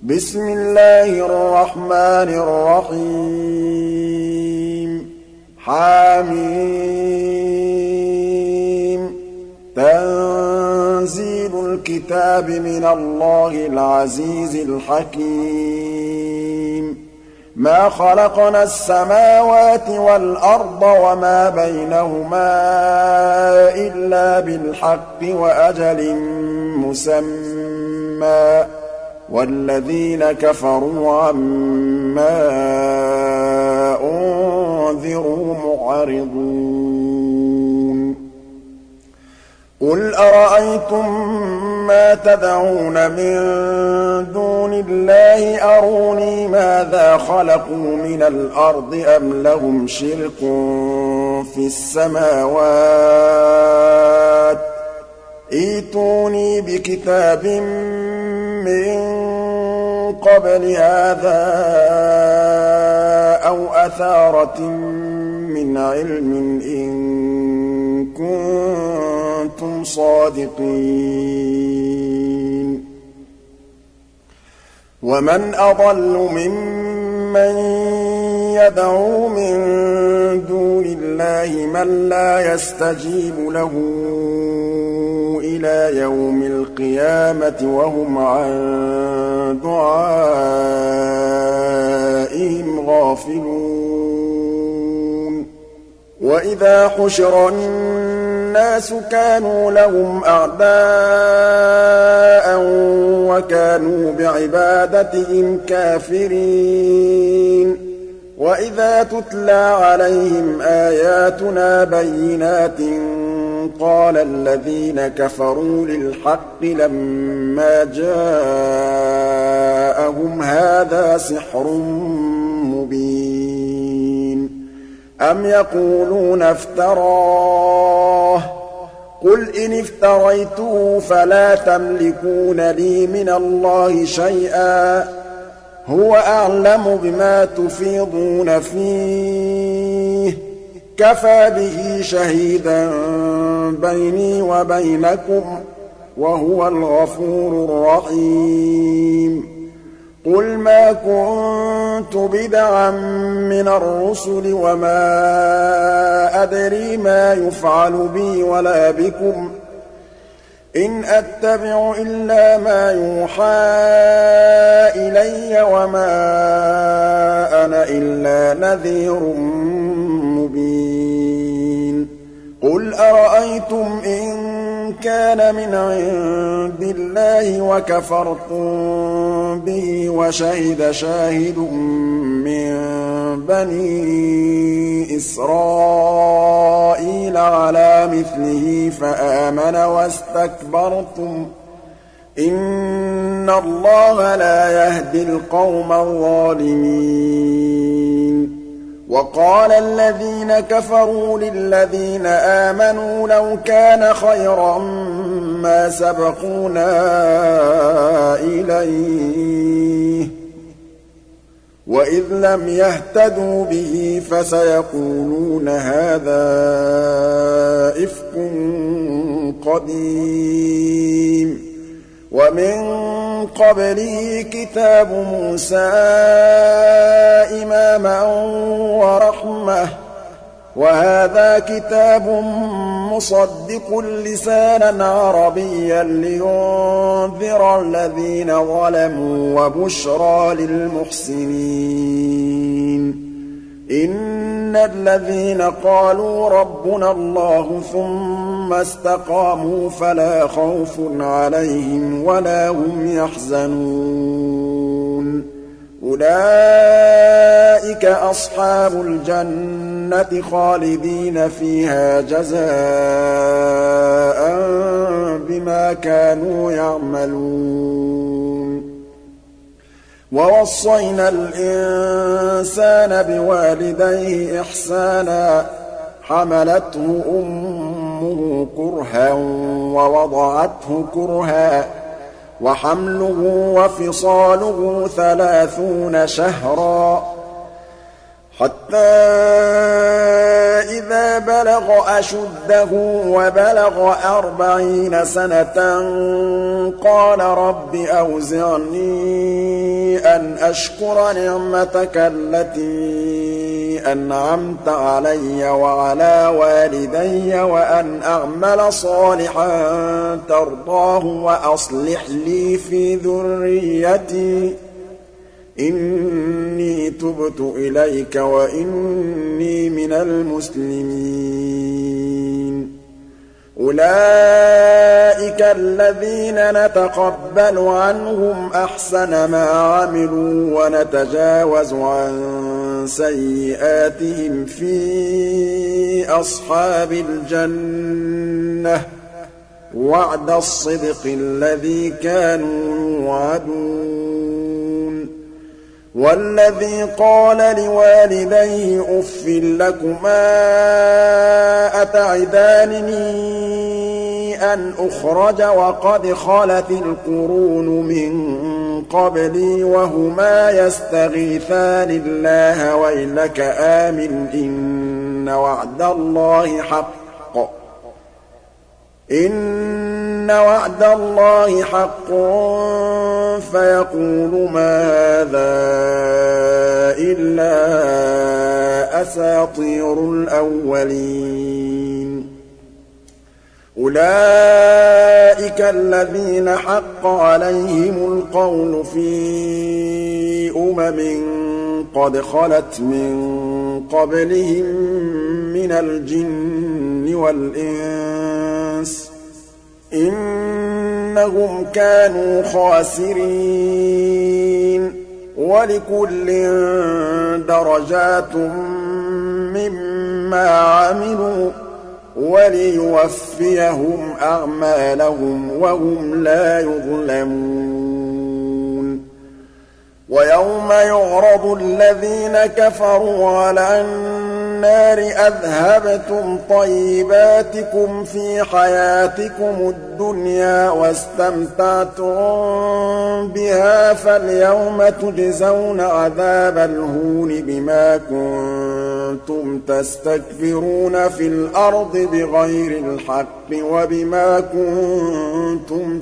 بسم الله الرحمن الرحيم حم تنزيل الكتاب من الله العزيز الحكيم ما خلقنا السماوات والأرض وما بينهما إلا بالحق وأجل مسمى والذين كفروا عما أنذروا معرضون قل أرأيتم ما تدعون من دون الله أروني ماذا خلقوا من الأرض أم لهم شرك في السماوات ائتوني بكتاب من قبل هذا أو أثارة من علم إن كنتم صادقين ومن أضل ممن يدعو من دون الله من لا يستجيب له إلى يوم القيامة وهم عن دعائهم غافلون وإذا حشر الناس كانوا لهم أعداء وكانوا بعبادتهم كافرين وإذا تتلى عليهم آياتنا بينات قال الذين كفروا للحق لما جاءهم هذا سحر مبين أم يقولون افتراه قل إن افتريته فلا تملكون لي من الله شيئا هو أعلم بما تفيضون فيه كفى به شهيدا بيني وبينكم وهو الغفور الرحيم قل ما كنت بدعا من الرسل وما أدري ما يفعل بي ولا بكم إن أتبع إلا ما يوحى إلي وما أنا إلا نذير مبين قل أرأيتم إن كان من عند الله وكفرتم به وشهد شاهد من بني إسرائيل على مثله فآمن واستكبرتم إن الله لا يهدي القوم الظالمين وقال الذين كفروا للذين آمنوا لو كان خيرا ما سبقونا إليه وإذ لم يهتدوا به فسيقولون هذا إفك قديم ومن قبله كتاب موسى إماما ورحمة وهذا كتاب مصدق لسانا عربيا لينذر الذين ظلموا وبشرى للمحسنين إن الذين قالوا ربنا الله ثم استقاموا فلا خوف عليهم ولا هم يحزنون أولئك أصحاب الجنة خالدين فيها جزاء بما كانوا يعملون ووصينا الإنسان بوالديه إحسانا حملته أمه كرها ووضعته كرها وحمله وفصاله 30 شهرا حتى إذا بلغ أشده وبلغ 40 سنة قال رب أوزعني أن أشكر نعمتك التي أنعمت علي وعلى والدي وأن أعمل صالحا ترضاه وأصلح لي في ذريتي إني تبت إليك وإني من المسلمين. أولئك الذين نتقبل عنهم أحسن ما عملوا ونتجاوز عن سيئاتهم في أصحاب الجنة وعد الصدق الذي كانوا يوعدون. والذي قال لوالديه أف لكما أتعدانني أن أخرج وقد خلت القرون من قبلي وهما يستغيثان الله ويلك آمن إن وعد الله حق حق فيقول ما هذا إلا أساطير الأولين. أولئك الذين حق عليهم القول في قد خلت من قبلهم من الجن والإنس إنهم كانوا خاسرين. ولكل درجات مما عملوا وليوفيهم أعمالهم وهم لا يظلمون. ويوم يعرض الذين كفروا على النار أذهبتم طيباتكم في حياتكم الدنيا واستمتعتم بها فاليوم تجزون عذاب الهون بما كنتم تستكبرون في الأرض بغير الحق وبما كنتم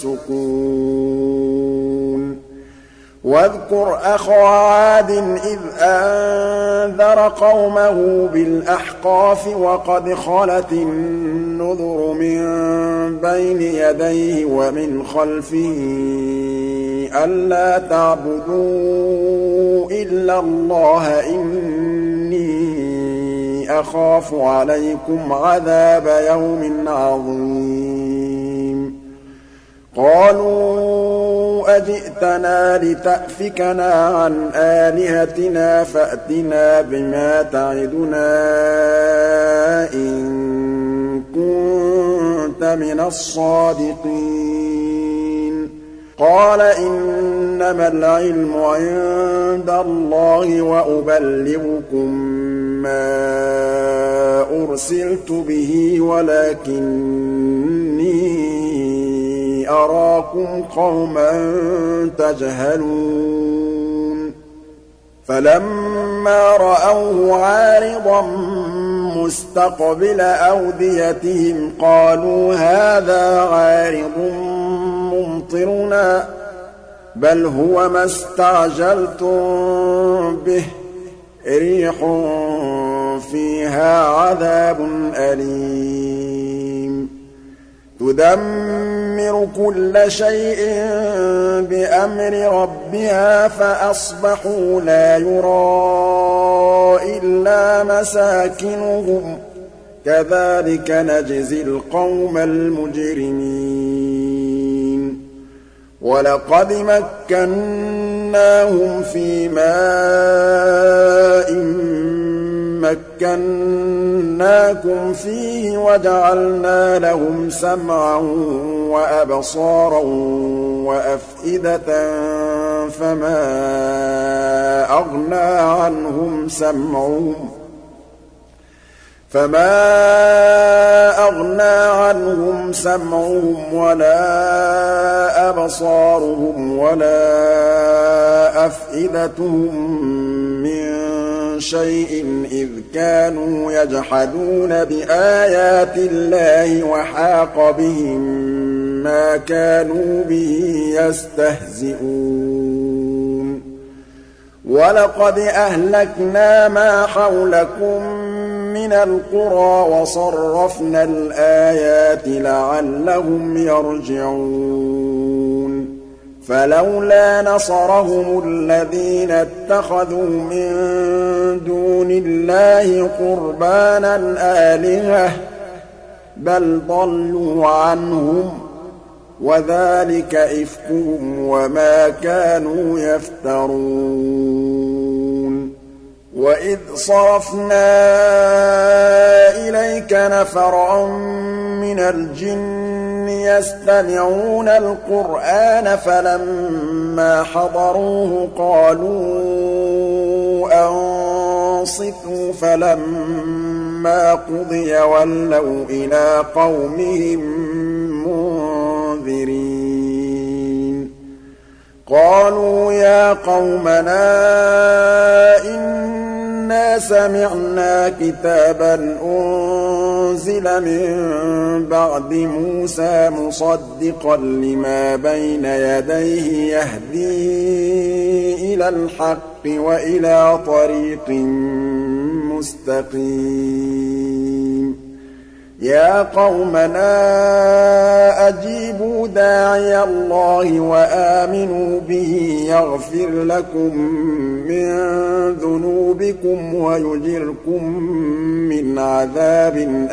تفسقون. واذكر أخا عاد إذ أنذر قومه بالأحقاف وقد خلت النذر من بين يديه ومن خلفه ألا تعبدوا إلا الله إني أخاف عليكم عذاب يوم عظيم. قالوا أجئتنا لتأفكنا عن آلهتنا فأتنا بما تعدنا إن كنت من الصادقين. قال إنما العلم عند الله وأبلغكم ما أرسلت به ولكني أراكم قوما تجهلون. فلما رأوه عارضا مستقبل أوديتهم قالوا هذا عارض ممطرنا بل هو ما استعجلتم به ريح فيها عذاب أليم تدمر كل شيء بأمر ربها فأصبحوا لا يرى إلا مساكنهم كذلك نجزي القوم المجرمين. ولقد مكناهم في ماء مكناكم فيه وجعلنا لهم سمعا وأبصارا وأفئدة فما أغنى عنهم سمعهم ولا أبصارهم ولا أفئدتهم من شيء إذ كانوا يجحدون بآيات الله وحاق بهم ما كانوا به يستهزئون. وَلَقَدْ أَهْلَكْنَا مَا حَوْلَكُم مِّنَ الْقُرَىٰ وَصَرَّفْنَا الْآيَاتِ لَعَلَّهُمْ يَرْجِعُونَ فَلَوْلَا نَصَرَهُمُ الَّذِينَ اتَّخَذُوا مِن دُونِ اللَّهِ قُرْبَانًا آلِهَةً بَلْ ضَلُّوا عَنْهُمْ وَذَٰلِكَ إِفْكُهُمْ وَمَا كَانُوا يَفْتَرُونَ وَإِذْ صَرَفْنَا إِلَيْكَ نَفَرًا مِّنَ الْجِنِّ يَسْتَمِعُونَ الْقُرْآنَ فَلَمَّا حَضَرُوهُ قَالُوا أَنصِتُوا فَلَمَّا قُضِيَ وَلَّوْا إِلَىٰ قَوْمِهِم مُّنذِرِينَ قَالُوا يَا قَوْمَنَا إِنَّا سَمِعْنَا كِتَابًا أُنزِلَ مِن بَعْدِ مُوسَىٰ مُصَدِّقًا لِّمَا بَيْنَ يَدَيْهِ يَهْدِي إِلَى الْحَقِّ وَإِلَىٰ طَرِيقٍ مُّسْتَقِيمٍ يَا قَوْمَنَا أَجِيبُوا دَاعِيَ اللَّهِ وَآمِنُوا بِهِ يَغْفِرْ لَكُم مِّن ذُنُوبِكُمْ وَيُجِرْكُم مِّنْ عَذَابٍ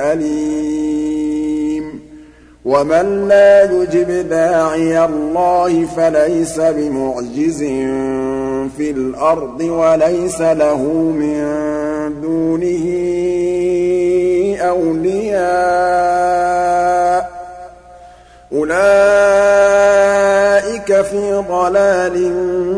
أَلِيمٍ وَمَن لَّا يُجِبْ دَاعِيَ اللَّهِ فَلَيْسَ بِمُعْجِزٍ فِي الْأَرْضِ وَلَيْسَ لَهُ مِن دُونِهِ أَوْلِيَاءُ أُولَٰئِكَ فِي ضَلَالٍ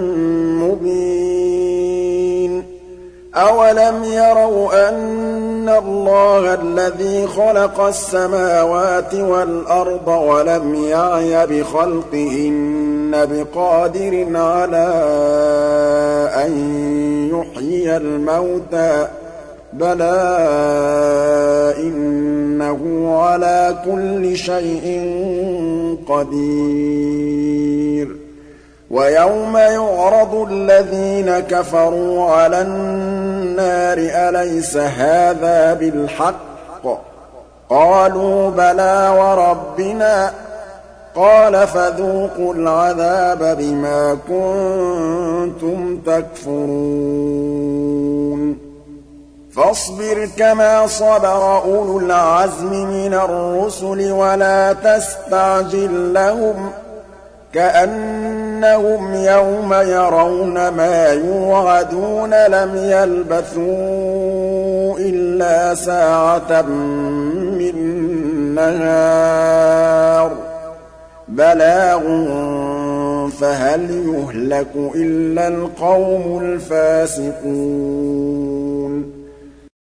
مُّبِينٍ أَوَلَمْ يَرَوْا أَنَّ اللَّهَ الَّذِي خَلَقَ السَّمَاوَاتِ وَالْأَرْضَ وَلَمْ يَعْيَ بِخَلْقِهِنَّ بِقَادِرٍ عَلَىٰ أَن يُحْيِيَ الْمَوْتَىٰ بَلَىٰ إِنَّهُ عَلَىٰ كُلِّ شَيْءٍ قَدِيرٌ وَيَوْمَ يُعْرَضُ الَّذِينَ كَفَرُوا عَلَى النَّارِ أَلَيْسَ هَٰذَا بِالْحَقِّ قَالُوا بَلَىٰ وَرَبِّنَا قَالَ فَذُوقُوا الْعَذَابَ بِمَا كُنتُمْ تَكْفُرُونَ فَاصْبِرْ كَمَا صَبَرَ أُولُو الْعَزْمِ مِنَ الرُّسُلِ وَلَا تَسْتَعْجِل لَّهُمْ ۚ كَأَنَّهُمْ يَوْمَ يَرَوْنَ مَا يُوعَدُونَ لَمْ يَلْبَثُوا إِلَّا سَاعَةً مِّن نَّهَارٍ بَلَاغٌ فَهَلْ يُهْلَكُ إِلَّا الْقَوْمُ الْفَاسِقُونَ